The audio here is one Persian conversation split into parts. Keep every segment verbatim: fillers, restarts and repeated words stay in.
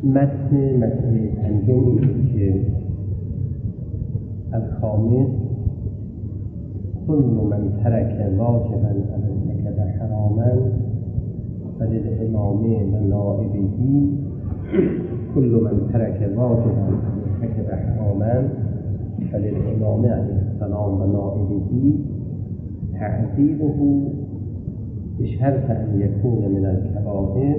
متن متن پنجم که الخامس كل من ترك واجبا ارتكب حراما فللإمام ونائبه كل من ترك واجبا ارتكب حراما فللإمام عليه السلام ونائبه تعذيبه بشرط أن يكون من الكبائر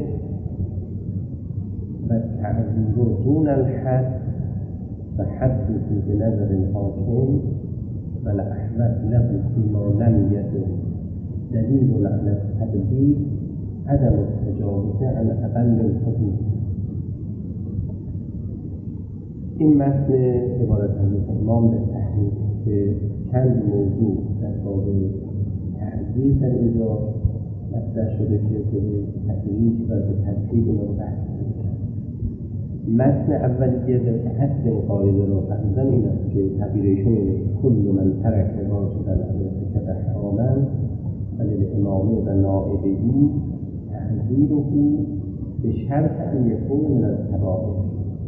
والتعذير دون الحد فحده بنظر الحاكم والأحوط له فيما لم يدل دليل على التبديل عدم التجاوز عن أقل الحدود. این متن عبارت از امام به تحریر که چند موضوع در باب تعذیر در اینجا مطرح شده که به تدریج و به ترتیب اینا رو بحث کنیم. متن اولیه به حد قاعده رو فرضاً این است که تعبیر ایشون اینه کل من ترک واجبا ارتکب حراما فللإمام ونائبه تعذیره بشرط ان یکون من الکبائر.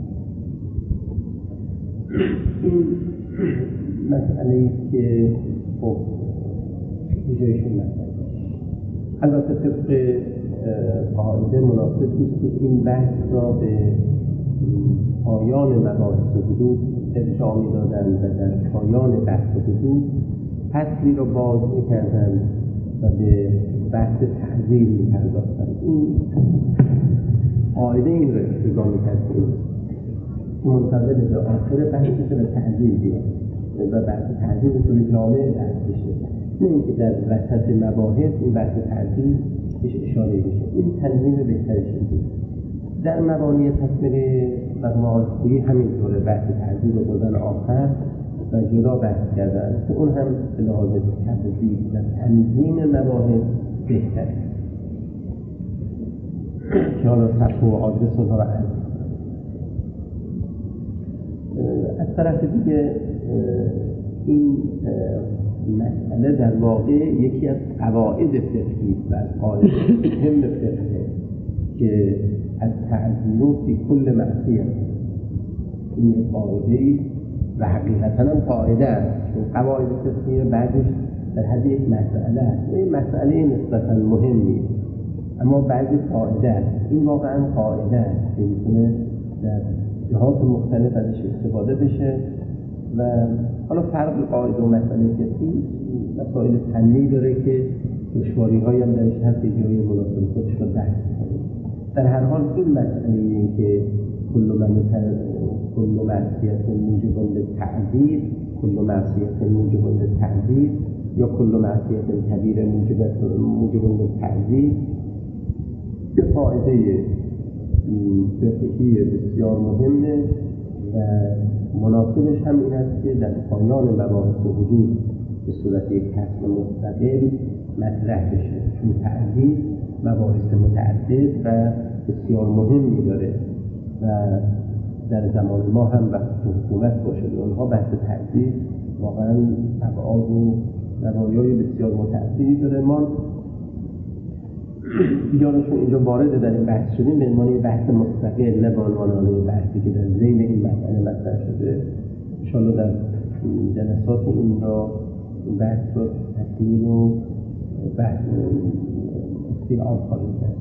این مسئله است که خب ایشون مطرح البته طبق قاعده مناسب است که این بحث را به پایان مباحث حدود ارجاع می‌دادند و در پایان بحث حدود فصلی را باز می‌کردند و به بحث تعذیر می‌پرداختند. این قاعده این را اقتضا می‌کرد که منتظر به آخر بحث به تعذیر بیاد و بحث تعذیر به طور جامع بحث بشه، نه اینکه در وسط مباحث این بحث تعذیر بهش اشاره بشه. این تنظیم بهترش شده. در مبانی تکمیل مقامات خویی همینطوره، بحث تعذیر رو بردن آخر و جدا بحث کردن که اون هم به لحاظ تفصیل و تنظیم مباحث بهتره که حالا صفحه و آدرس اونها رو عرض. از طرف دیگه این مسئله در واقع یکی از قواعد فقهی و از قواعد مهم فقهه که از تعذیر فی کل معصیت. این قاعده و حقیقتا هم قاعده است چون قواعد فقهی بعدش در حد یک مسئله است. این مسئله نسبتا مهمی اما بعضی قاعده است. این واقعا قاعده است که میتونه در جهات مختلف ازش استفاده بشه و حالا فرق قاعده و مسئله فقهی مسائل فنی داره که دشواری‌هایی هم درش هست که جای مناسب خودش رو بحث کنیم. در هر حال این مسئله این که کل من کل معصیت موجب للتعذیر کل معصیت موجب للتعذیر یا کل معصیت کبیر موجب موجب للتعذیر یه قاعده فقهی بسیار مهمه و مناسبش هم این است که در پایان مباحث حدود به صورت یک فصل مستقل مطرح بشه چون تعذیر مباحث متعدد و بسیار مهمی داره و در زمان ما هم وقتی که حکومت باشه اونها بحث تعذیر واقعا ابعاد و نوایای بسیار متعددی داره. ما بیانشون اینجا وارد در این بحث شدیم به عنوان بحث مستقل نه به عنوان بحثی که در ذیل این مسئله مطرح شده. انشاءالله در جلسات این را این بحث رو تکمیل و بحث استیعاب خواهیم کرد.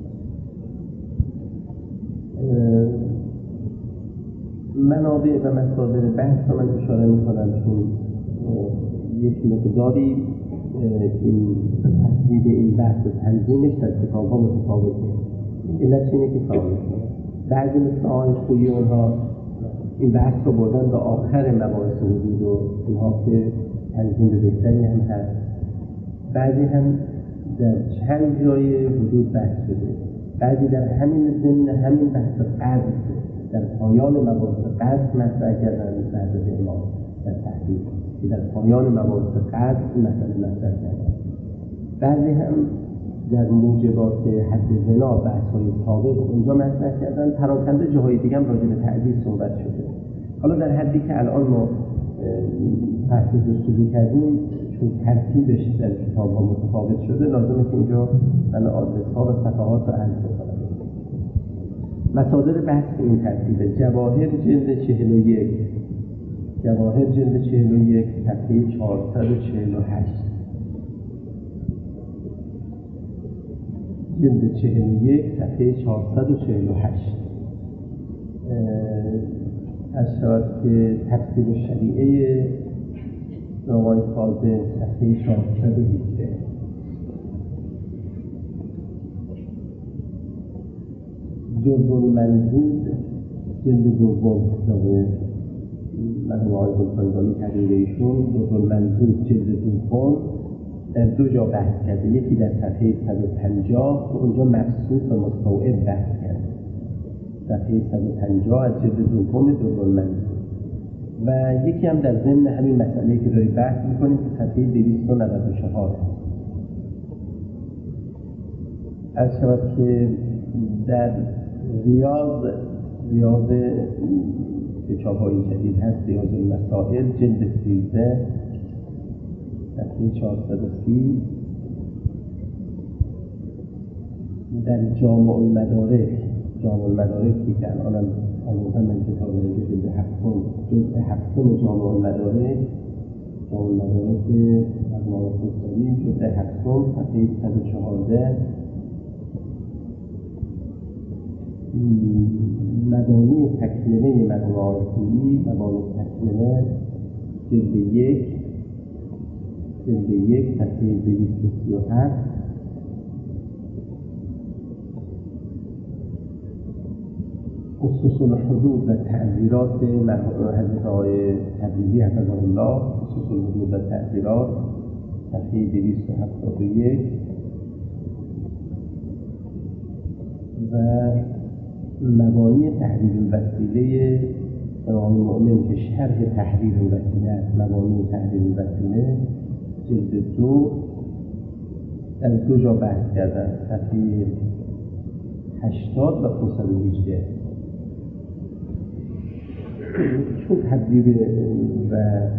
منابع و مصادر بحث رو من اشاره میکنم چون یک مقداری این تصویب این بحث و تنظیمش در کتاب ها متفاوته. علت اینه که بعضی مثل آقای خویی اونها این بحث رو بردن به آخر مباحث حدود و اینها که تنظیم بهتری هم هست. بعضی هم در چند جای حدود بحث شده، بعضی در همین ضمن همین بحث قدر در پایان مباحث قدر مطرح کردن بعض امام در تحقیق که در پایان مباحث قدر این مسئله مطرح کردن. بعضی هم در موجبات حد زنا بحث‌های سابق اونجا مطرح کردن. پراکنده جاهای دیگه هم راجع به تعذیر صحبت شده. حالا در حدی که الان ما بحث جستجو کردیم چون ترتیبش در کتاب ها متفاوت شده لازمه که اینجا من آدرس ها و صفحات رو عرض کنم. مصادر بحث این ترتیب: جواهر جلد چهل و یک، جواهر جلد چهل و یک صفحه چهارصد و چهل و هشت، جلد چهل و یک صفحه چهارصد و چهل و هشت. از شود که تفسیر شریعه آقای فاضل صفحه چهارصد و هجده. جلد المنضود جلد دوم نوع مرحوم آقای گلپایگانی تحریر ایشون، جلد المنضود جلد دوم در دو جا بحث کرده. یکی در صفحه صد و پنجاه که اونجا مبسوط و مستوعب بحث کرده، صفحه صد و پنجاه از جلد دوم جلد المنضود، و یکی هم در ضمن همین مسئله که داری بحث میکنیم که صفحه دویست و نود و چهار. از شود که در ریاض ریاض که چاپ‌های جدید هست، ریاض المسائل جلد سیزده صفحه چهارصد و سی، در جامع المدارک جامع المدارک که الان آموزن من کتاب اینجا جلد هفتم جلد هفتم جامع المدارک جامع المدارک مجموعه خودساری جلد هفتم صفحه صد و چهارده، مبانی تکمله مرحوم آقای خویی، مبانی تکمله جلد یک جلد یک صفحه دویست و سی و هفت، خصوص الحدود و تعزیرات مرحوم حضرت آقای تبریزی حفظه الله، خصوص الحدود و تعزیرات صفحه دویست و هفتاد و یک، و مبانی تحریر الوسیله امام مؤمن که شرح تحریر الوسیله است، مبانی تحریر الوسیله جلد دو از دو جا بحث کردن، صفحه هشتاد و پانصد و هجده. چون تدبیر و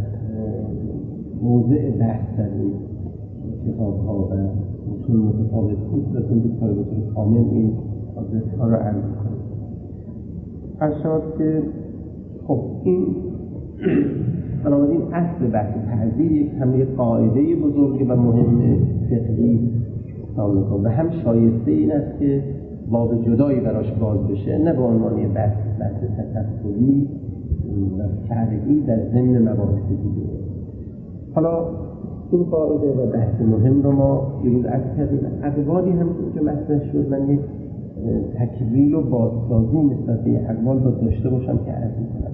موضع بحث در این کتاب ها و متون متفاوت بود، لازم بود که به طور کامل این آدرس ها را عرض کنیم. هر شد که خب این بنابراین اصل بحث تعزیر یک هم یک قاعده بزرگ و مهم فقهی و هم شایسته این است که باب جدایی براش باز بشه، نه به عنوان بحث بحث تفصیلی و فرعی در ضمن مباحث دیگه. حالا این قاعده و بحث مهم رو ما دیروز عرض کردیم. اقوالی هم که مطرح شد، من یک تکمیل و بازسازی نسبت به اقوال رو داشته باشم که عرض می‌کنم.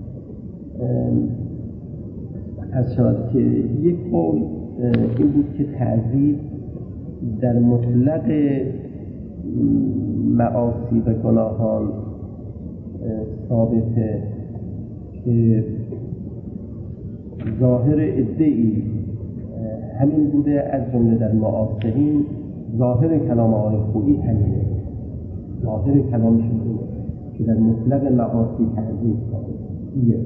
از شود که یک قول این بود که تعذیب در مطلق معاصی و گناهان ثابته که ظاهر ادعی همین بوده، از جمله در معاصرین ظاهر کلام آقای خویی همینه، ظاهر کلامشون اینه که در مطلق معاصی تعذیب ثابته.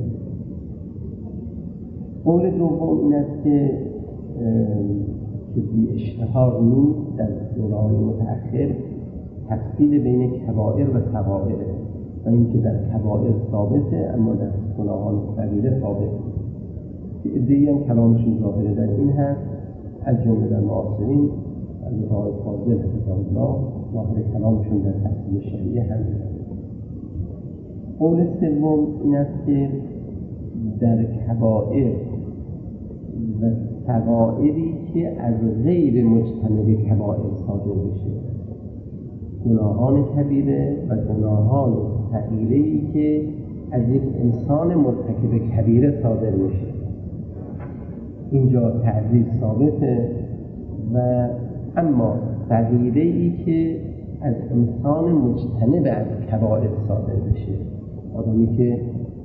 قول دوم این است که که بی اشتهار نیست در دوره‌های متأخر تفصیل بین کبائر و صغائر و اینکه در کبائر ثابته اما در گناهان صغیره ثابت نیست. ادعی هم کلامشون ظاهره در این هست، از جمله در معاصرین از آقای فاضل حفظه الله ظاهر کلامشون در تفصیل شریعه هم هست. قول سوم این است که در کبائر و صغائری که از غیر مجتنب کبائر صادر بشه، گناهان کبیره و گناهان صغیره‌ای که از یک انسان مرتکب کبیره صادر میشه، اینجا تعذیب ثابته. و اما صغیره‌ای که از انسان مجتنب از کبائر صادر بشه، آدمی که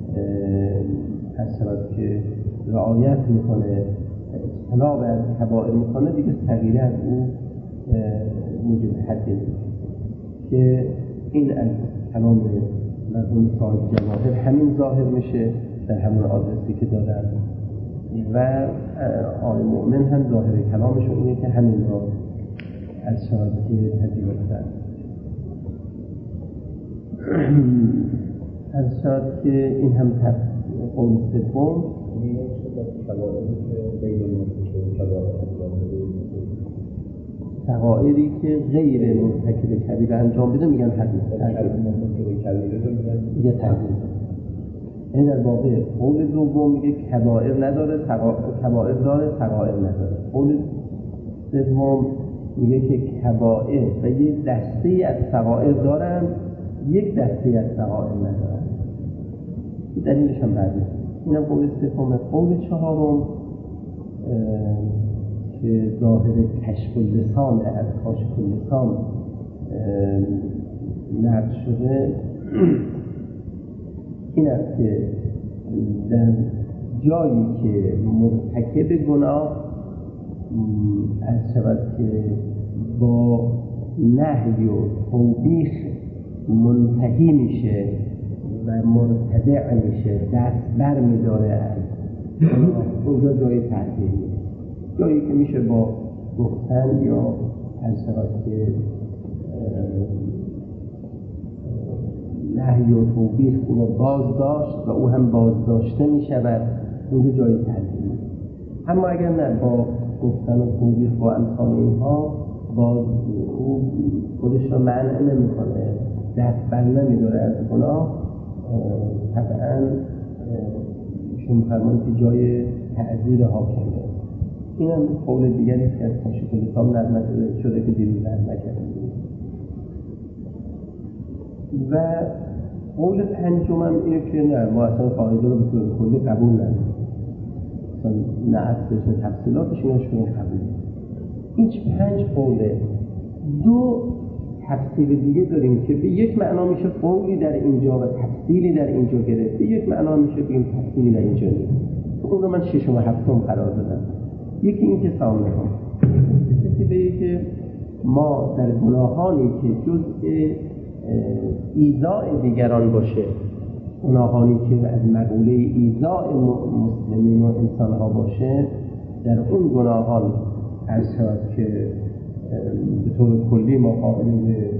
از شرط که رعایت میکنه اجتناب از کبائر میکنه، دیگه صغیره از او موجب حد نیست. که این از کلام مرحوم صاحب جواهر همین ظاهر میشه در همون آدرسی که دادن، و آقای مؤمن هم ظاهر کلامشون اینه که همین را از شرط که تجربه کرد. از شاید که این هم قول سوم شغائری که غیر مرتکب کبیره انجام بده میگن تحریم میگه تحریم. این در واقع قول دوم میگه کبائر نداره، کبائر داره، صغائر نداره. قول سوم میگه که کبائر و یک دسته از صغائر دارن، یک دسته از صغائر ندارن. این دلیلش هم بعده. اینم قول سوم. قول چهارم که ظاهر کشف اللسان از کاشف اللسان نقل شده این است که در جایی که مرتکب گناه از شود که با نهی و توبیخ منتهی میشه و مرتدع میشه، دست بر میداره از اونجا جای تعدیل نیست. جایی که میشه با گفتن یا از شود که نهی و توبیخ او رو باز داشت و او هم باز داشته میشود، اونجا جای تعدیل نیست. اما اگر نه با گفتن و توبیخ با امثال اینها باز او خودش را منع نمیکنه، دست بر نمیداره از گناه، طبعا شما فرمان که جای تعذیر حاکمه. این هم قول دیگری که از کاشف اللسان نظم شده که دیروز نظم کردیم. و قول پنجم هم اینه که نه، ما اصلا قاعده رو به طور کلی قبول نداریم، اصلا نه اصلش نه تفصیلاتش اینش کنیم قبول. این پنج قوله. دو تفصیل دیگه داریم که به یک معنا میشه قولی در اینجا و تفصیلی در اینجا گرفت، به یک معنا میشه بگیم تفصیلی در اینجا نیست. اون رو من ششم و هفتم قرار دادم. یکی این که سامنه هم کسی بگه که ما در گناهانی که جزء ایذاء دیگران باشه، گناهانی که از مقوله ایذاء مسلمین و انسانها باشه، در اون گناهان از شاید که به طور کلی ما قائل به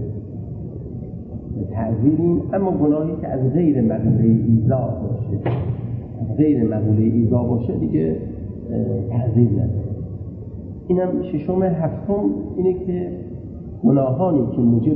تعذیریم، اما گناهی که از غیر مقوله ایذاء باشه از غیر مقوله ایذاء باشه دیگه تعذیر نداره. اینم ششم. هفتم اینه که گناهانی که موجب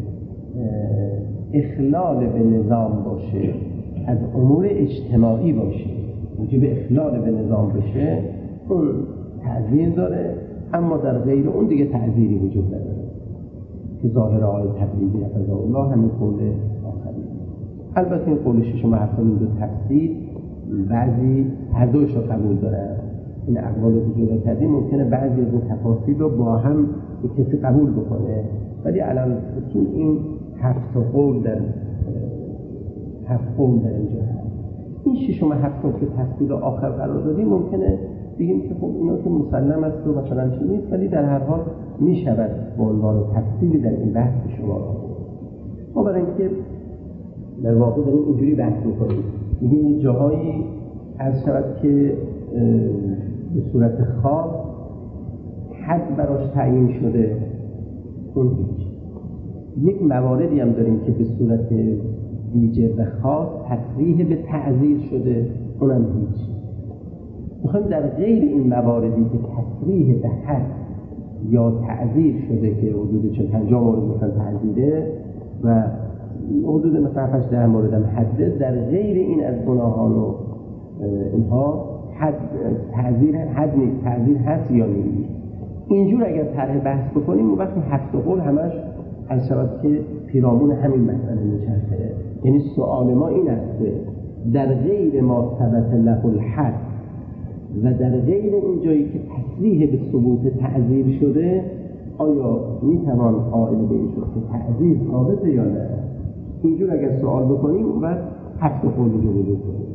اخلال به نظام باشه، از امور اجتماعی باشه، موجب اخلال به نظام بشه، اون تعذیر داره، اما در غیر اون دیگه تعذیری وجود نداره که ظاهر آیه تبریزی حفظه الله همین قول آخری. البته این قول ششم و هفتم این دو تفسیر بعضی هر دوش رو قبول دارن. این اقوال رو جدا کردیم، ممکنه بعضی از این تفاسیر رو با هم به کسی قبول بکنه، ولی علل خصوص این هفت قول در هفت قول در اینجا هست. این ششم و هفتم که تفصیل آخر قرار دادیم ممکنه بگیم که خب اینا که مسلم است و مثلا چی نیست، ولی در هر حال می شود به عنوان تفصیلی در این بحث شما را ما برای اینکه در واقع داریم اینجوری بحث میکنیم، میگیم این جاهایی از شود که به صورت خاص حد براش تعیین شده، اون هیچ. یک مواردی هم داریم که به صورت ویژه و خاص تصریح به تعذیر شده، اونم هیچ. میخوایم در غیر این مواردی که تصریح به حد یا تعذیر شده که حدود چه پنجاه مورد مثلا تعذیره و حدود مثلا هشت ده مورد هم حده، در غیر این از گناهان و اینها حد تعذیر حد نیست، تعذیر هست یا نیست. اینجور اگر طرح بحث بکنیم اون وقت هفت قول همش از شود که پیرامون همین مسئله میچرخه. یعنی سوال ما این است در غیر ما ثبت له الحد و در غیر اون جایی که تصریح به ثبوت تعذیر شده، آیا میتوان قائل به این شد که تعذیر ثابته یا نه؟ اینجور اگر سوال بکنیم اون وقت هفت قول رو وجود کنیم.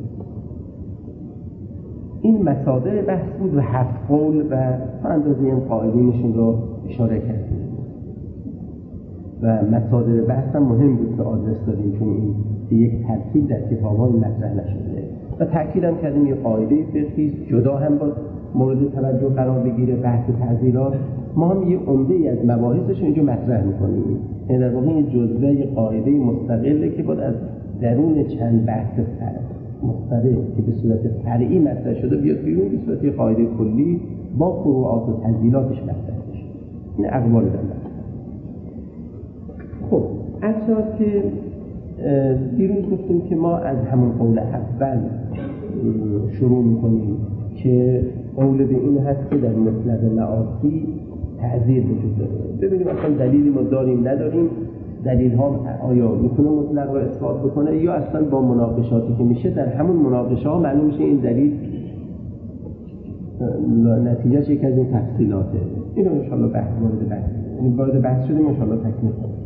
این مصادر بحث بود و هفت قول و تا اندازه این قائلینشون رو اشاره کردیم و مصادر بحث هم مهم بود که آدرس دادیم، چون این یک ترتیب در کتاب‌های مطرح نشده و تأکید هم کردیم یه قاعده فقهی جدا هم با مورد توجه قرار بگیره. بحث تعذیرات ما هم یه عمده ای از مباحثش اینجا مطرح میکنیم. این در واقع یه جزوه یه قاعده مستقله که باید از درون چند بحث مختلف که به صورت فرعی مطرح شده بیاد بیرون، به صورت قاعده کلی با فروعات و تنزیلاتش مطرح بشه. این اقوال دارن. خب اصلا که دیروز گفتیم که ما از همون قول اول شروع میکنیم که قول به این هست که در مطلق معاصی تعذیر وجود داره. ببینیم اصلا دلیلی ما داریم نداریم، دلیل ها آیا میتونه مطلق رو اثبات بکنه یا اصلا با مناقشاتی که میشه در همون مناقشه ها معلوم میشه این دلیل نتیجهش یک از این تفصیلاته. اینو انشاءالله بحث وارد بحث یعنی وارد بحث شدیم انشاءالله تکمیل کنیم.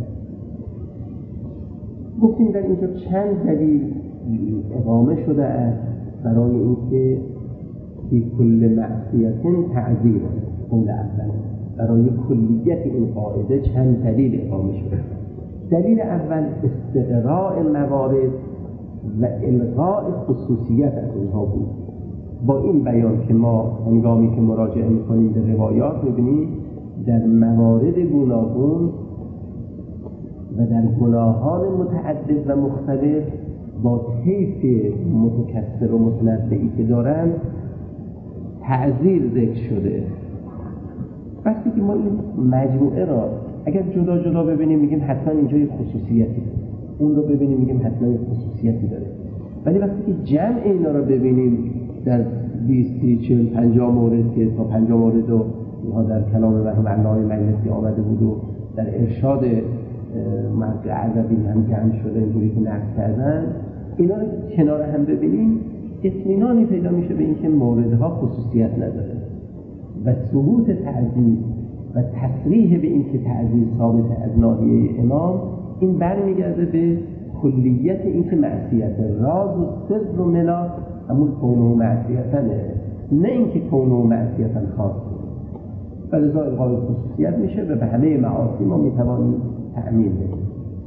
گفتیم در اینجا چند دلیل اقامه شده است برای اینکه فی کل معصیت تعذیر قول اول. برای کلیت این قاعده چند دلیل اقامه شده. دلیل اول استقراء موارد و الغاء خصوصیت از اینها بود. با این بیان که ما هنگامی که مراجعه میکنیم به روایات میبینیم در موارد گوناگون و در گناهان متعدد و مختلف با طیف متکثر و متنوعی که دارن تعذیر ذکر شده. وقتی که ما این مجموعه را اگر جدا جدا ببینیم میگیم حتما اینجا یه خصوصیتی داره، اون رو ببینیم میگیم حتما یه خصوصیتی داره، ولی وقتی که جمع اینا رو ببینیم در بیست چهل پنجاه مورد که تا پنجاه مورد رو اینها در کلام مرحوم علامه مجلسی آمده بود و در ارشاد مرد عربی هم جمع شده اینجوری که نقل کردن، اینا رو کنار هم ببینیم اطمینانی پیدا میشه به اینکه موردها خصوصیت نداره و ثبوت تعذیر و تصریح به این که تعذیر ثابت از ناحیه امام این برمیگرده به کلیت این که معصیت راز و سر و ملا همون کون و معصیتنه، نه اینکه کون و معصیتن خاص و لذا الغای خصوصیت میشه و به همه معاصی ما میتوانیم تعمیم بدیم.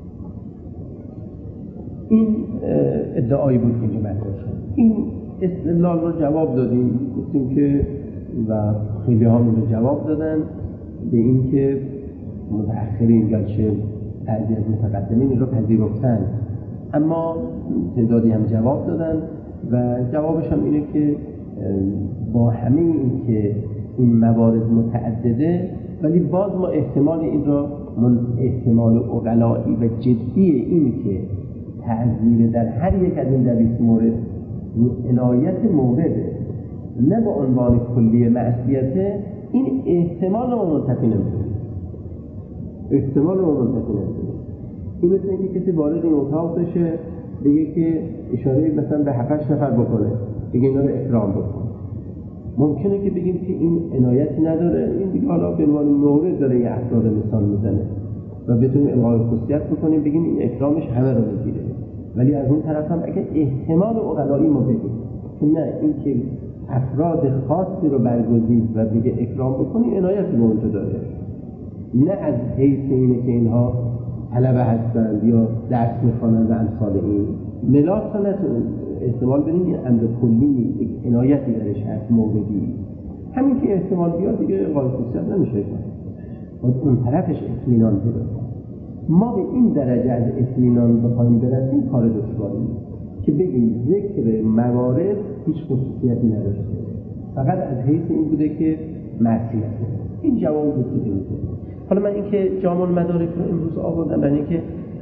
این ادعایی بود که مطرح شد. این استدلال رو جواب دادیم، گفتیم که و خیلی ها رو جواب دادن به این که متأخرین گرچه بعضی از متقدمین این رو پذیرفتن، اما تعدادی هم جواب دادن و جوابش هم اینه که با همه این که این موارد متعدده ولی باز ما احتمال این را احتمال عقلایی و جدی این که تعذیر در هر یک از این دویست مورد عنایت مورده نه با عنوان کلی معصیته، این احتمال رو منتفی نمی‌کنه. احتمال رو منتفی نمی‌کنه. این مثل اینکه کسی وارد این اتاق بشه بگه که اشاره مثلا به هفتش نفر بکنه، بگه اینا رو اکرام بکنه. ممکنه که بگیم که این عنایتی نداره، این دیگه حالا به عنوان مورد داره یه افراد مثال میزنه و بتونیم الغای خصوصیت بکنیم بگیم این اکرامش همه رو میگیره. ولی از اون طرف هم اگه احتمال عقلایی ما بگیم که نه این که افراد خاصی رو برگزید و بگه اکرام بکنی عنایتی به اونجا داره، نه از حیث اینه که اینها طلبه هستند یا درس میخوانند و امثال این ملاک سنتون احتمال بدین این امر کلی عنایتی درش هست موردی، همین که احتمال بیاد دیگه قابل خصوصیت نمیشه کنه، اون طرفش اطمینان پیدا کنه. ما به این درجه از اطمینان بخوایم برسیم کار دشواری که بگیم ذکر موارد هیچ خصوصیتی نداشته، فقط از حیث این بوده که معصیت. این جواب بود که دیده. حالا من اینکه جامع المدارک رو امروز آوردم برای اینکه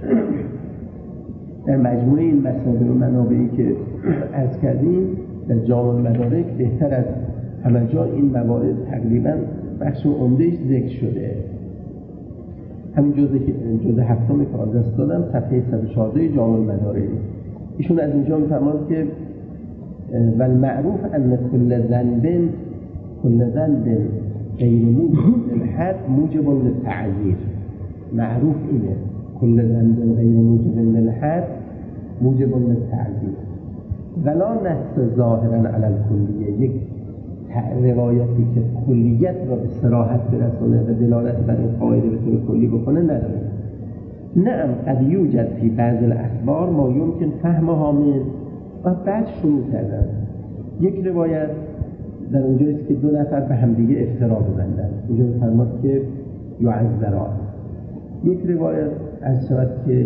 در مجموعه این مصادر و منابعی که عرض کردیم در جامع المدارک بهتر از همه جا این موارد تقریبا بخش عمده‌اش ذکر شده. همین جزء جزء هفتم که آدرس دادم صفحه صد و چهارده جامع المدارک، ایشون از اینجا میفرماد که و المعروف ان کل ذنب کل ذنب غیر موجب للحد موجب للتعذیر. معروف اینه کل ذنب غیر موجب للحد موجب للتعذیر ولا نص ظاهرا علی الکلیه، یک روایتی که کلیت را به صراحت برسونه و دلالت بر این قاعده به طور کلی بکنه نداره. نعم قد یوجد فی بعض الاخبار ما یمکن فهمها من، و بعد شروع کردن یک روایت در اونجاییست که دو نفر به همدیگه افترا ببندن. اینجا می‌فرماد که یعذران. یک روایت از شود که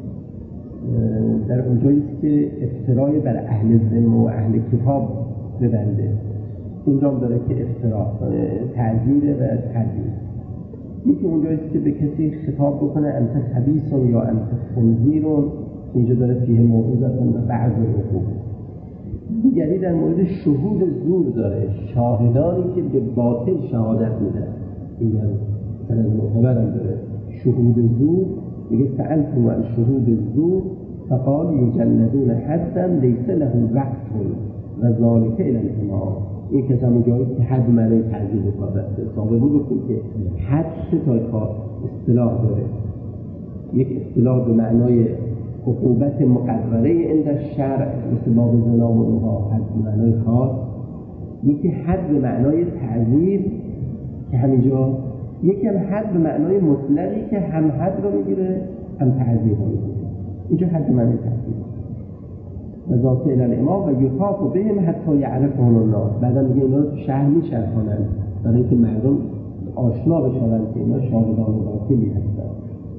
در اونجاییست که افترای بر اهل ذمه و اهل کتاب ببنده. اینجا هم داره که افترا تعذیر و تعذیر. یکی اونجاییست که به کسی خطاب بکنه انت خبیث یا انت خنزیر، اینجا داره فیه موعظه و بعض العقوبة. دیگری در مورد شهود زور داره، شاهدانی که به باطل شهادت میدن. این هم سند معتبرم داره. شهود زور میگه سألتم عن شهود زور فقال یجلدون حدا لیس له وقت و ذالک الی الامام. این کس همون جاییست که حد معنی تعذیر بکنه. سابقه گفتیم که حد سه تا اصطلاح داره. یک اصطلاح به معنای عقوبت مقرره عند الشرع مثل باب زنا و اینها، حد به معنای خاص. یکی حد به معنای تعذیر که همینجا، یکی هم حد به معنای مطلقی که هم حد رو میگیره هم تعذیر رو میگیره. اینجا حد به معنای تعذیر و ذات الی الامام و یطاف بهم حتی یعرفهم الناس. بعدا میگه اینا رو تو شهر میچرخونن برای اینکه مردم آشنا بشن که اینا شاهدان باطلی هستن.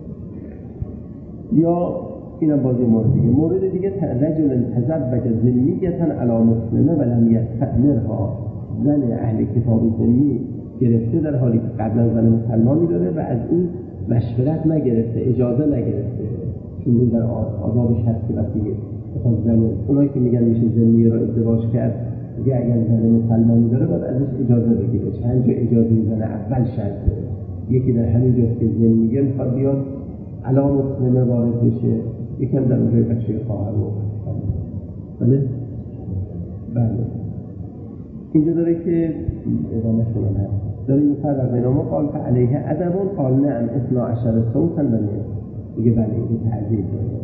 یا اینم بازی مورد دیگه. مورد دیگه رجل تزوج ذمیة علی مسلمه و لم یستأمرها. زن اهل کتاب ذمی گرفته در حالی که قبلا زن مسلمانی داره و از این مشورت نگرفته، اجازه نگرفته. چون این در آدابش هست که وقتی مثلا زن اونایی که میگن میشه ذمیه را ازدواج کرد، میگه اگر زن مسلمانی داره باید ازش اجازه بگیره. چند جا اجازه زن اول شرطه. یکی در همین جاست که ذمیه میخواد بیاد علی مسلمه وارد بشه، یکم در اونجای بچه خواهر رو بله؟ بله اینجا داره که ادامه شدن هست داره این فرق بین ما قال فعلیه ادبون قال نعم اثنا عشر صوتا بله میگه بله این تعذیر داره.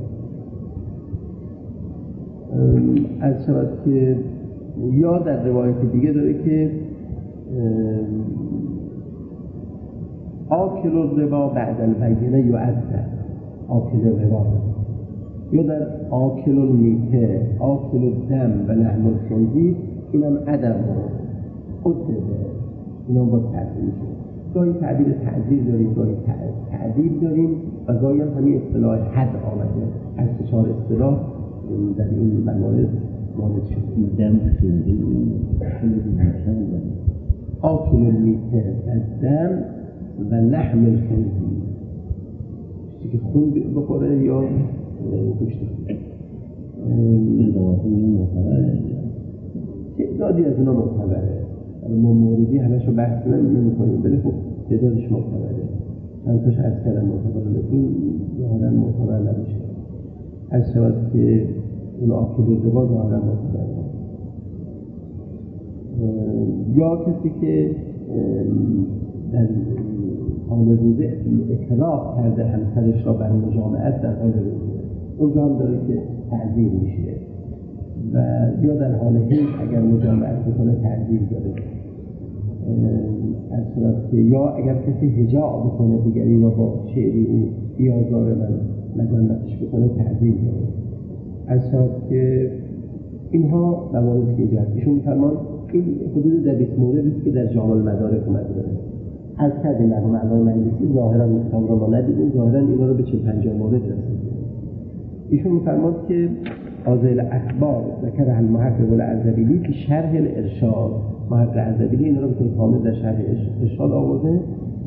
از شود که یا در روایت دیگه داره که آکل الربا بعد البینه یعذر. آکل الربا یا در آکل المیته آکل الدم و لحم الخنزیر، اینم ادب خود داره، اینم با تعذیر میشه. گاهی تعبیر تعذیر داریم، گاهی تعذیر داریم و گاهی هم همین اصطلاح حد آمده. از چهار اصطلاح در این موارد وارد شد. دم خنزیر آکل المیته الدم و لحم الخنزیر، چیزی که خون بخوره یا گوشت. این روایت معتبره، تعدادی از اینا معتبره. ما موردی همشو بحث نمی‌کنیم، ولی خب تعدادش معتبره. چند تاش از کردن معتبره، لیکن ظاهرا معتبر نمیشه. از شود که اون آکل الربا ظاهرا معتبره. یا کسی که در حال روزه اکراه کرده همسرش را بر مجامعت در حال روزه، اونجا هم داره که تعذیر میشه. و یا در حال حیض اگر مجامعت بکنه تعذیر داره. از صورت که یا اگر کسی هجاء بکنه دیگری را با شعری او بیازاره و مذمتش بکنه تعذیر داره. از صورت که اینها مواردی که ایجاد ایشون فرمان این حدود در بیست موردی که در جامع المدارک اومده داره. از کردیم در معنای مجلسی ظاهرا مستقیم را ما ندیدیم، ظاهرا اینا رو به چهل پنجاه مورد رسیدیم. ایشون می‌فرماد که آزیل اخبار ذکر المحقق العزبیلی که شرح الارشاد، محقق عزبیلی اینا رو به طور کامل در شرح ارشاد آورده.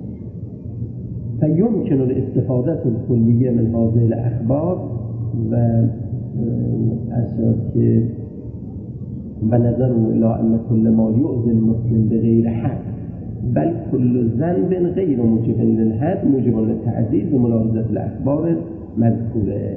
فیمکن الاستفاده الکلیه من آزیل اخبار و اصلا که و نظر الی ان کل ما یؤذی المسلم بغیر حق بل کل ذنب غیر موجب للحد موجب للتعذیر و ملاحظه الاخبار مذکوره.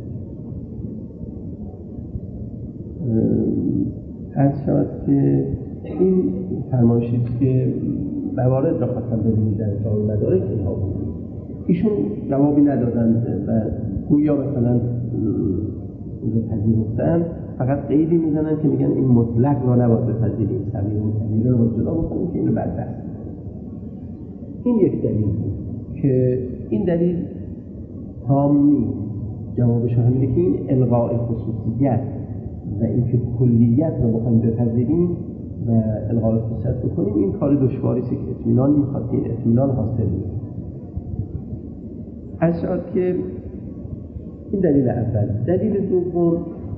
از شد که این فرمایشی که موارد را خواستم ببینید در جامع مدارک اینها بود. ایشون جوابی ندادند و گویا مثلا اینو پذیرفتن، فقط قیدی میزنن که میگن این مطلق را نباید بپذیریم، صغیر و کبیره رو جدا بکنیم که اینو بدبخت. این یک دلیل بود که این دلیل تامی جوابش همینه که این الغاء خصوصیت و اینکه کلیت رو بخوایم بپذیریم و الغای خصوصیت بکنیم، این کار دشواری است که اطمینان میخواد، این اطمینان حاصل میشه. از شد که این دلیل اول. دلیل دوم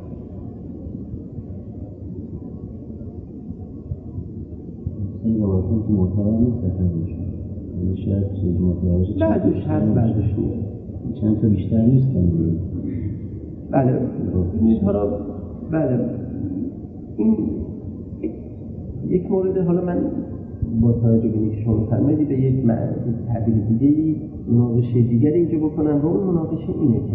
این روایتون که معتبر نیست بکنیش یعنی شاید چیز معتبر باشه بعدش هست بعدش نیست چند تا بیشتر نیست کنید. بله این حالا بله این یک مورد. حالا من با توجه به اینکه شما فرمودید به یک تعبیر دیگه‌ای مناقشه دیگری اینجا بکنم و اون مناقشه اینه که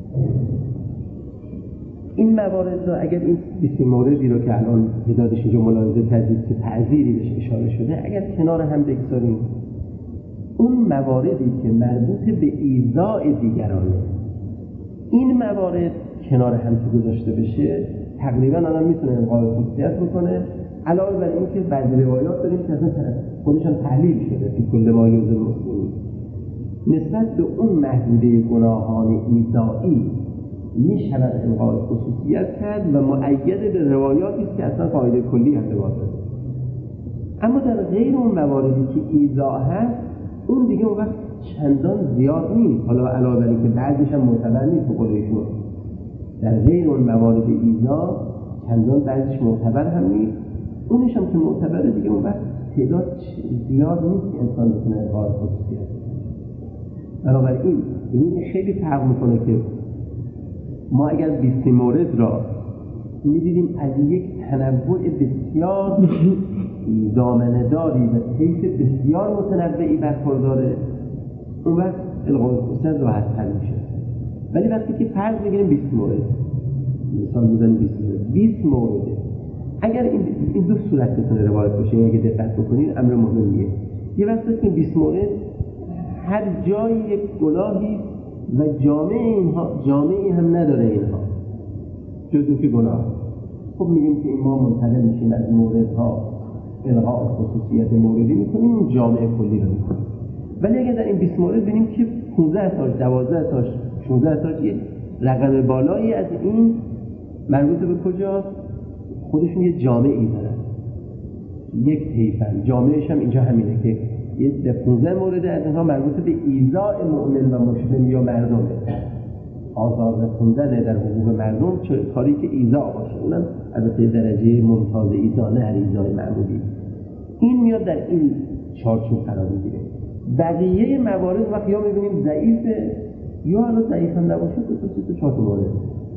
این موارد را اگر این بیست موردی رو که الان تعدادش اینجا ملاحظه کردید که تعذیری بهش اشاره شده اگر کنار هم بگذاریم، اون مواردی که مربوط به ایذاء دیگرانه این موارد کنار هم که گذاشته بشه تقریبا آدم میتونه الغای خصوصیت بکنه. علاوه بر این که بعضی روایات داریم که اصلا خودش هم تحلیل شده که کل ما یوز مسلمین نسبت به اون محدوده گناهان ایذایی میشود الغای خصوصیت کرد و مؤید به روایاتی است که اصلا قاعده کلی هم واسطه. اما در غیر اون مواردی که ایذا هست اون دیگه اون وقت چندان زیاد نیست. حالا علاوه بر این که بعضیش هم معتبر نیست به قول ایشون، در غیر اون موارد ایذا چندان بعضیش معتبر هم نیست، اونش هم که معتبره دیگه اون وقت تعداد زیاد نیست که انسان بتونه الغای خصوصیت کنه. بنابراین این خیلی فرق میکنه که ما اگر بیست مورد را می‌دیدیم از یک تنوع بسیار دامنه‌داری و طیف بسیار متنوعی برخورداره، اون وقت الغای خصوصیت راحت تر میشه. ولی وقتی که فرض بگیریم بیست مورد، مثال بودن بیست مورد بیست مورد اگر این این دو صورت بتونه روایت باشه، اگه دقت بکنین امر مهمیه. یه وقتی که بیست مورد هر جایی یک گناهی و جامعه اینها جامعی هم نداره اینها جز اینکه گناه. خب میگیم که این ما منتقل میشیم از موردها الغاء خصوصیت موردی میکنیم، اون جامعه کلی رو میکنیم. ولی اگر در این بیست مورد ببینیم که پانزده تاش دوازده تاش شانزده تاش یه رقم بالایی از این مربوط به کجاست؟ خودشون یه جامعی دارن، یک طیفن. جامعهش هم اینجا همینه که یه پانزده مورد از اینها مربوط به ایذاء مؤمن و مسلم یا مردمه، آزار رسوندن در حقوق مردم، چه کاری که ایذاء باشه، اونم البته درجه ممتاز ایذاء نه هر ایذاء معمولی. این میاد در این چارچوب قرار میگیره. بقیه موارد وقتی یا میبینیم ضعیفه یا حالا ضعیف هم نباشه دو تا سه تا چهار تا مورد.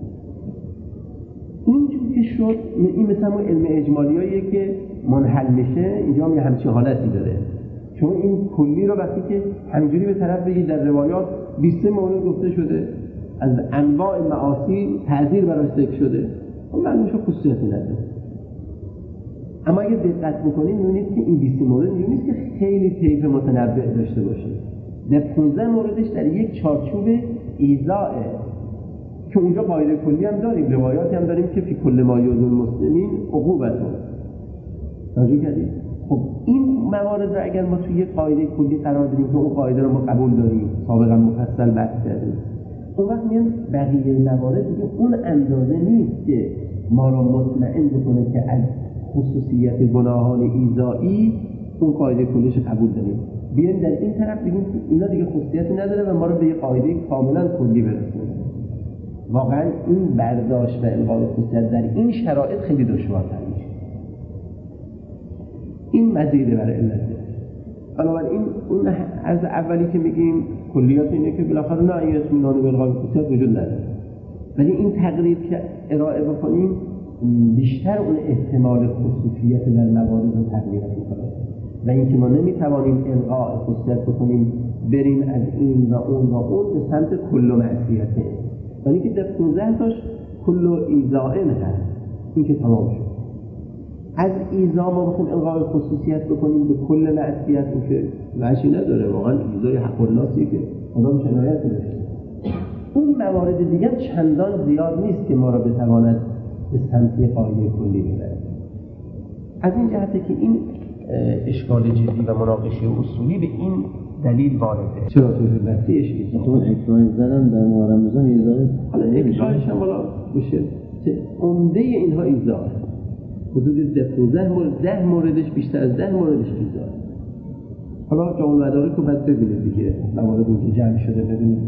اینجور که شد این مثلا علم اجمالیاییه که منحل میشه، اینجا هم یه همچین حالتی داره. چون این کلی رو وقتی که همینجوری به طرف بگید در روایات بیست مورد گفته شده از انواع معاصی تعذیر براش ذکر شده، اون معنیش خصوصیتی نداره. اما اگه دقت بکنید می‌بینید که این بیست مورد اینجوری نیست که خیلی طیف متنوع داشته باشه. در پانزده موردش در یک چارچوب ایذاء که اونجا قاعده کلی هم داریم، روایاتی هم داریم که فی کل ما یؤذی المسلمین عقوبتون. توجه کردید؟ خب این موارد رو اگر ما توی یک قاعده کلی قرار بدیم که اون قاعده رو ما قبول داریم، سابقا مفصل بحث کردیم، اون وقت میان بقیه موارد دیگه اون اندازه نیست که ما رو مطمئن بکنه که از خصوصیت گناهان ایذایی اون قاعده کلیش قبول داریم. بیایم در این طرف بگیم که اینا دیگه خصوصیتی نداره و ما رو به یک قاعده کاملا کلی برسونه. واقعا این برداشت و الغای خصوصیت در این شرایط خیلی دشوارتر میشه. این مزیده برای علته. بنابراین اون از اولی که میگیم کلیات اینه که بالاخره نه این اطمینان به الغای خصوصیت وجود نداره، ولی این تقریب که ارائه بکنیم بیشتر اون احتمال خصوصیت در موارد رو تقویت میکنه و اینکه ما نمیتوانیم الغای خصوصیت بکنیم بریم از این و اون و اون به سمت کل معصیته، ولی که در پانزده تاش کل ایذائن هست. این که تمام شد. از ایذا ما بخوایم الغای خصوصیت بکنیم به کل معصیت، این که وجهی نداره. واقعا ایذای حق الله‌ایه که خدا میشه عنایت بشه. اون موارد دیگه چندان زیاد نیست که ما را بتواند به سمت قاعده کلی ببره. از این جهته که این اشکال جدی و مناقشه اصولی به این دلیل وارده. چرا تو بحثیش ایذا؟ تو اکراه زدن در محرم ایذا. حالا اکراهش هم والا بشه عمده اینها ایذا. حدود ده مورد ده موردش بیشتر از ده موردش بیزار. حالا جامعه مدارک رو باید ببینید دیگه، موارد اینجا جمع شده ببینید.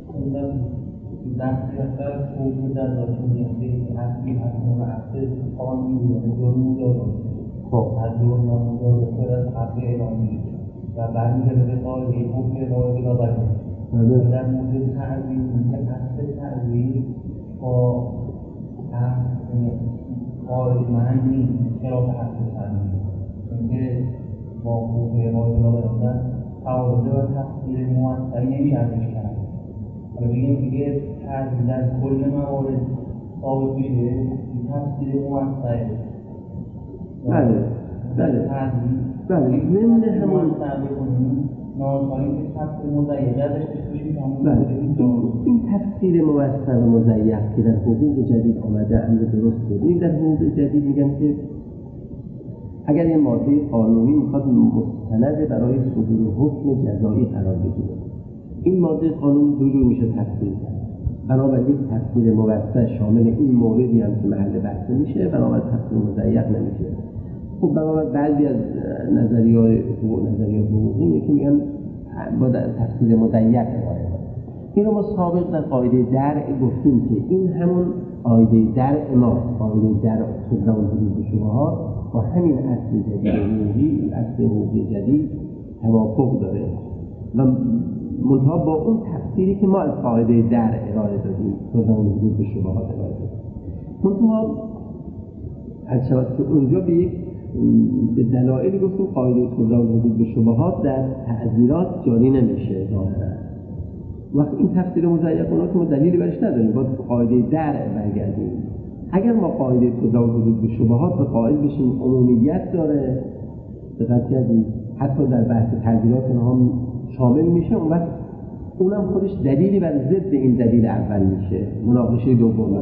بحثی اثر خوبی در داشتون نیستی هستی هستی و هستی قانون میدونه جرمون داره خب از جرم نامون داره خود از حقی اعلام میشه و برمیگرده به قاعده خوبی اعلام بلا برده و در مورد تعذیر میگه اصل تعذیر با قاعده من نیست خلاف اصل تعذیر اینکه با خوبی اعلام بلا برده تعارضه و تفسیر موثری نمیشه ازش کرد و بگیم دیگه تعذیر در کل موارد ثابت میشه این تفسیر موثره بله بله بله ضمن همون نانسانی که تفسیر مضیق ازش بشکشیم بله این تفسیر موثر و مضیق که در حقوق جدید آمده امر درست بوده. این در حقوق جدید میگن که اگر یه ماده قانونی میخواد مستند برای صدور حکم جزایی قرار بگیره، این ماده قانون دو جور میشه تفسیر کرد. بنابراین یک تفسیر موثر شامل این موردی هم که محل بحث میشه، بنابراین تفسیر مضیق نمیشه. خب بنابراین بعضی از نظریه‌های حقوق نظریه حقوقی اینه که میگن با تفسیر مضیق ارائه کنه. این رو ما سابق در قاعده درع گفتیم که این همون قاعده درع ما، قاعده درع صدور حدود شبهات با همین اصل جدید حقوقی، اصل حقوقی جدید توافق داره و منتها با اون تفسیری که ما از قاعده درع ارائه دادیم، صدور حدود شبهات ارائه دادیم. منتها از شود که اونجا به یک به دلایلی گفتیم قاعده صدور حدود شبهات در تعزیرات جاری نمیشه ظاهرا. وقتی این تفسیر مضیق اونا که ما دلیلی برش نداریم، باید قاعده درع برگردیم. اگر ما قاعده صدور حدود شبهات رو قائل بشیم عمومیت داره، دقت کردید حتی در بحث تعزیرات هم شامل میشه، اون وقت اونم خودش دلیلی بر ضد این دلیل اول میشه. مناقشه دوم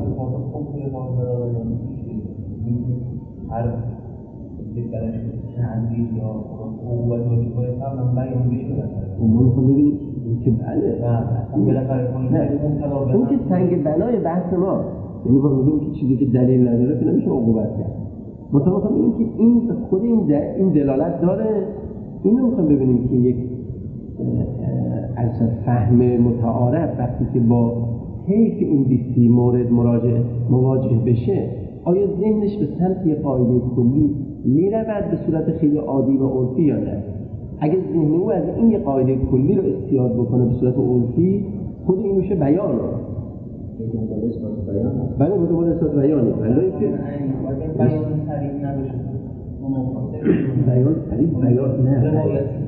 هر دیگرش تعذیر یا قوت و دیگه هم بیان میشه. اون رو ببینید که بله اون که سنگ بنای بحث ما، یعنی ما میگیم که چیزی که دلیل نداره که نمیشه عقوبت کرد. مطابقا میگیم که این خود این این دلالت داره. اینو میخوام ببینیم که یک از فهم متعارف وقتی که با حیث این بیستی مورد مراجعه مواجه بشه، آیا ذهنش به سمت یک قاعده کلی میرود به صورت خیلی عادی و عرفی یا نه؟ اگر ذهن او از این یک قاعده کلی رو استیاد بکنه به صورت عرفی، خود این میشه بیان رو بله بوده بوده اصلاح بیانی بله که بیان سریع نباشه بیان سریع بیان نه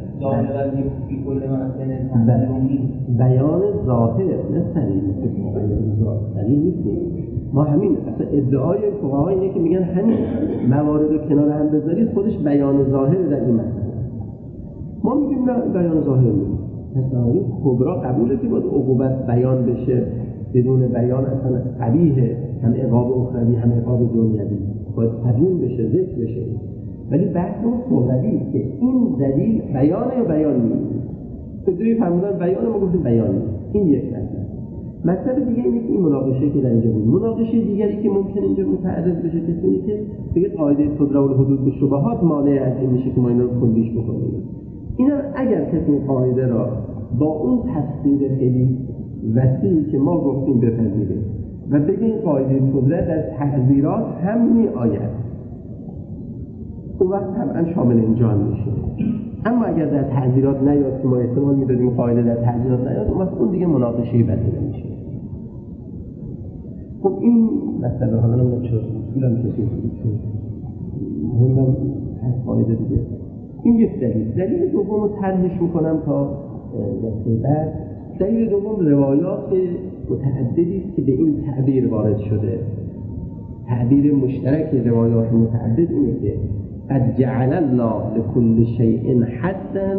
بیان ظاهر نه سریع سریع نیست. ما همین اصلا ادعای فقها اینه که میگن همین موارد رو کنار هم بذارید خودش بیان ظاهر در این مسئله. ما میگیم نه بیان ظاهر نیست. تصاویر کبرا قبوله که باید عقوبت بیان بشه، بدون بیان اصلا قبیحه، هم عقاب اخروی هم عقاب دنیوی باید تبیین بشه، ذکر بشه. ولی بحث اون صحبتی که این دلیل بیانه یا بیان نیست. بدوی فرمودن بیانه، ما گفتیم بیان نیست. این یک مسئله. مسئله دیگه اینه که این مناقشه که در اینجا بود، مناقشه دیگری که ممکن اینجا متعرض بشه کسی اینه که بگه قاعده صدور حدود به شبهات مانع از این میشه که ما اینا رو کلیش بکنیم. اینا اگر کسی قاعده را با اون تفسیر خیلی وسیعی که ما گفتیم بپذیره و بگه این قاعده صدور در تحذیرات هم می آید، اون وقت طبعا شامل اینجا میشه. اما اگر در تحذیرات نیاد که ما احتمال میدادیم قاعده در تحذیرات نیاد، اون وقت اون دیگه مناقشه بدیده میشه. خب این مسئله حالا نمیدونم چرا اصولا کسی مهمم هست قاعده دیگه. این یک دلیل. دلیل دوم رو طرحش میکنم تا دسته بعد. دلیل دوم روایات متعددی است که به این تعبیر وارد شده. تعبیر مشترک روایات متعدد اینه که قد جعل الله لكل شيء حدا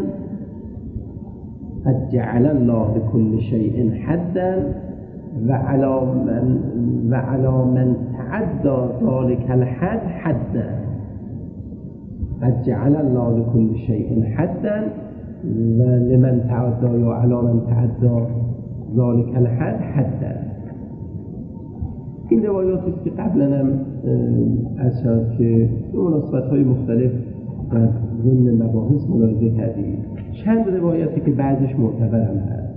قد جعل الله لكل شيء حدا وعلى من وعلى من تعدى ذلك الحد حدا. قد جعل الله لكل شيء حدا ولمن تعدى وعلى من تعدى ذلك الحد حدا. این روایاتی است که قبلا هم از شد که به مناسبت‌های مختلف در ضمن مباحث ملاحظه کردید. چند روایتی که بعضش معتبر هم هست.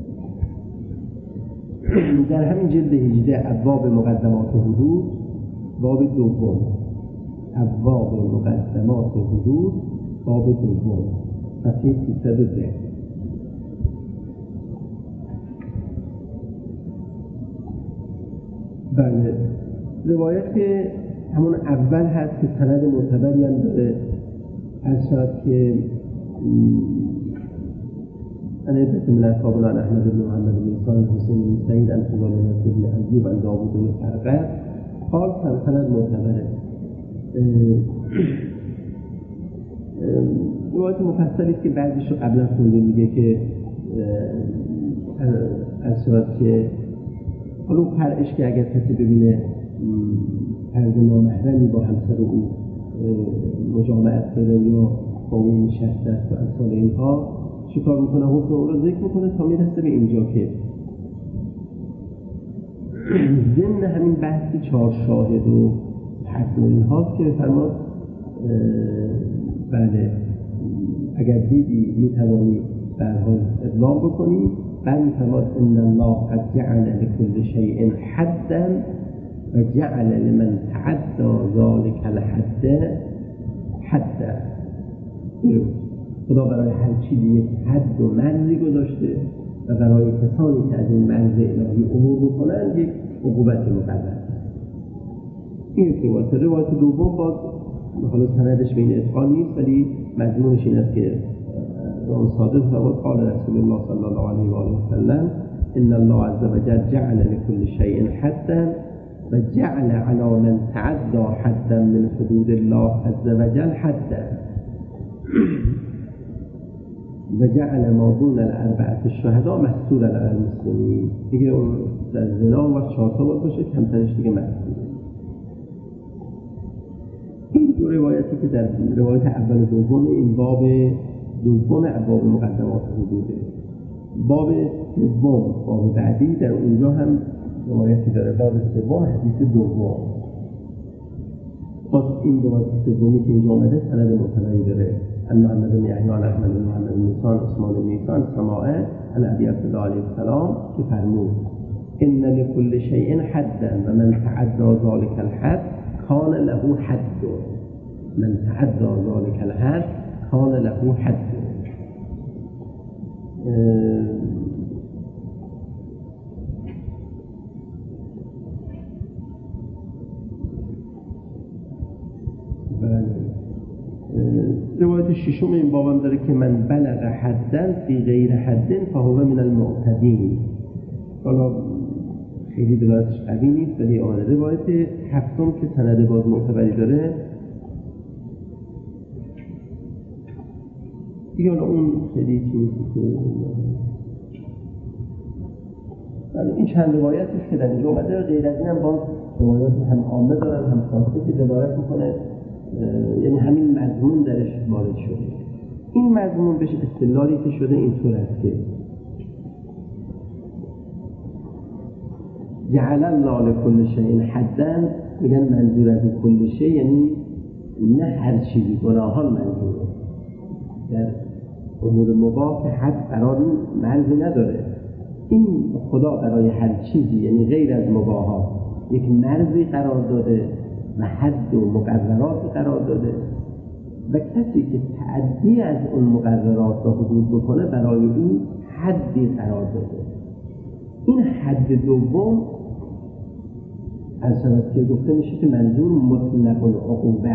در همین جلد هجده ابواب مقدمات حدود، باب دوم، ابواب مقدمات حدود، باب دوم، صفحه سیصد و ده. بله، روایت که همون اول هست که سند معتبری هم داره، از شد که أنا يثبت من أصحاب عن أحمد بن محمد بن صالح حسين بن سعيد عن سلمان بن أيوب عن داوود بن فرقة قال سند معتبره. روایت مفصلی است که بعضیش رو قبلا خونده، میگه که از شد که حالا پرش که اگر کسی ببینه فرد نامحرمی با همسر او مجامعت کنه یا با اون نشسته است و امثال اینها چیکار میکنه؟ حکم اون رو ذکر میکنه تا میرسه به اینجا که ضمن همین بحث چهار شاهد و حد و اینهاست که فرماد بله اگر دیدی میتوانی در حال ابلاغ بکنی، بعد میتواد ان الله قد جعل لكل شيء حدا و جعل لمن تعدى ذلك الحد حدا. خدا برای هر چیزی یک حد و مرزی گذاشته و برای کسانی که از این مرز الهی عبور بکنند یک عقوبت مقرر. این روایت. روایت دوم باز حالا سندش به این اتقان نیست، ولی مضمونش این است که امام صادق فرمود قال رسول الله صلی الله علیه و آله و سلم ان الله عز وجل جعل لكل شيء حدا و جعل على من تعدى حدا من حدود الله عز وجل حدا و جعل ما دون الاربعه الشهداء مستورا علی المسلمین. دیگه اون در زنا و چهار تا باشه، کمترش دیگه مستور. این دو روایتی که در روایت اول و دوم این باب دوم ابواب مقدمات حدوده. باب سوم، باب بعدی، در اونجا هم روایتی داره. باب سوم حدیث دوم. باز این روایت سومی که اینجا آمده سند معتبری داره. ان محمد بن یحیی عن احمد بن محمد بن نیسان عثمان بن نیسان سماعه عن ابی عبدالله علیه السلام که فرمود ان لكل شيء حدا و من تعدى ذلك الحد کان له حد. من تعدى ذلك الحد کان له حد. بله. روایت ششم این بابم داره که من بلغ حدن فی غیر حدن فهو من المعتدین. حالا خیلی دلالتش قوی نیست، ولی آمده. روایت هفتم که سند باز معتبری داره دیگه، حالا اون خیلی چیزی که بله این چند روایتی که در اینجا آمده. غیر از این هم باز روایات هم عامه دارن هم خاصه که دلالت میکنه، یعنی همین مضمون درش وارد شده. این مضمون بهش استدلالی که شده اینطور است که جعل الله لكل شيء حدا، میگن منظور از کل شیء یعنی نه هر چیزی، گناهان منظوره. در امور مباح که حد قرار مرزی نداره. این خدا برای هر چیزی یعنی غیر از مباحات یک مرزی قرار داده و حد و مقررات قرار داده و کسی که تعدی از اون مقررات و حدود بکنه برای او حدی قرار داده. این حد دوم از شما که گفته میشه که منظور مطلق العقوبه.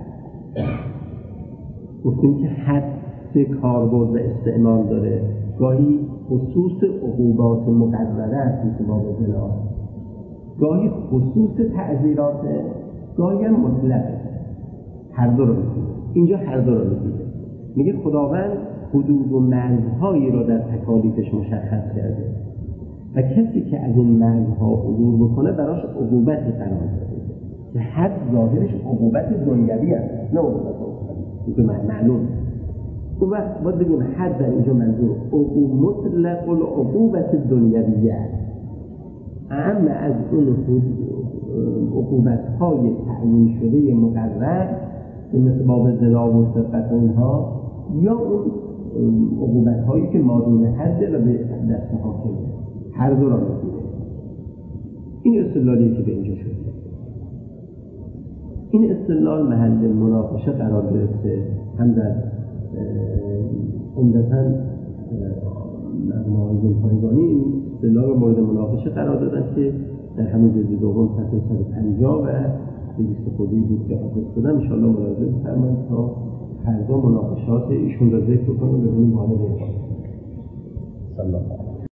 گفتیم که حد سه کاربرد و استعمال داره. گاهی خصوص عقوبات مقرره است مثل باب زنا، گاهی خصوص تعزیرات، گاهی هم مطلقه. هر دو رو میگه. اینجا هر دو رو میگه. میگه خداوند حدود و مرزهایی را در تکالیفش مشخص کرده و کسی که از این مرزها عبور بکنه براش عقوبتی قرار داده که حد ظاهرش عقوبت دنیوی است، نه عقوبت اخروی. این معلوم. اون وقت باید بگیم حد در اینجا منظور عقوبت مطلق العقوبت دنیویه است. اما از اون عقوبت‌های تعیین شده مقرر که مثل باب زنا و سرقت و اینها، یا اون عقوبت‌هایی که مادون حده و به دست حاکمه، هر دو را میگیره. این استدلالی که به اینجا شده، این استدلال محل مناقشه قرار گرفته، هم در عمدتاً مجموعه زلفایگانی این استدلال رو مورد مناقشه قرار دادن که در همون جلد دوم صفحه صد و پنجاه و دویست خودی بود که حافظ شدن. انشاءالله ملاحظه بفرمایید تا هر دو مناقشات ایشون را ذکر کنیم ببینیم وارد صلی الله